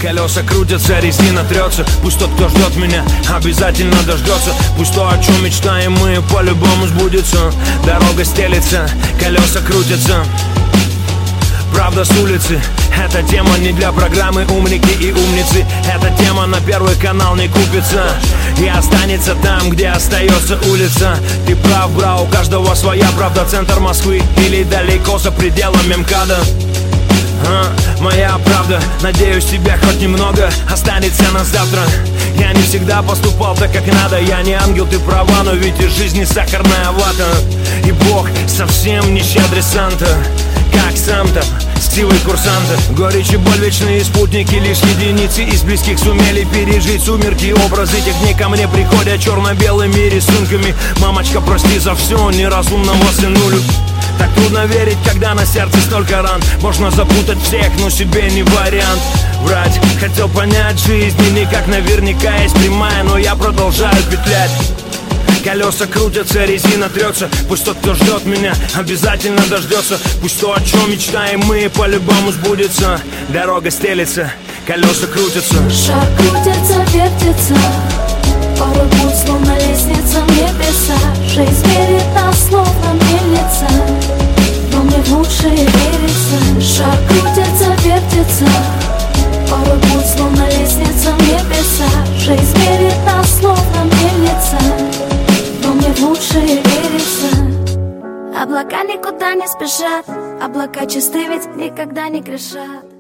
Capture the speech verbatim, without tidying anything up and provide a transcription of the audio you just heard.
Колеса крутятся, резина трется. Пусть тот, кто ждет меня, обязательно дождется. Пусть то, о чем мечтаем мы, по-любому сбудется. Дорога стелется, колеса крутятся. Правда с улицы, эта тема не для программы «Умники и умницы». Эта тема на Первый канал не купится и останется там, где остается улица. Ты прав, бра, у каждого своя правда. Центр Москвы или далеко за пределами МКАДа. А, моя правда, надеюсь, тебя хоть немного останется на завтра. Я не всегда поступал так, как надо. Я не ангел, ты права, но ведь из жизни сахарная вата. И Бог совсем не щедрый Санта, как сам-то, силой курсанта. Горечь и боль, вечные спутники. Лишь единицы из близких сумели пережить сумерки. Образы тех дней ко мне приходят черно-белыми рисунками. Мамочка, прости за все, неразумного сынулю. Так трудно верить, когда на сердце столько ран. Можно запутать всех, но себе не вариант. Врать, хотел понять жизнь, и никак наверняка есть прямая, но я продолжаю петлять. Колеса крутятся, резина трется. Пусть тот, кто ждет меня, обязательно дождется. Пусть то, о чем мечтаем мы, по-любому сбудется. Дорога стелется, колеса крутятся. Шар крутится, вертится. Порой путь словно лестница в небеса. Жизнь верит нас словно мельница, но мне в лучшее верится. Шар крутится, вертится. Порой путь словно лестница в небеса. Жизнь верит нас словно мельница, но мне в лучшее верится. Облака никуда не спешат, облака чисты, ведь никогда не грешат.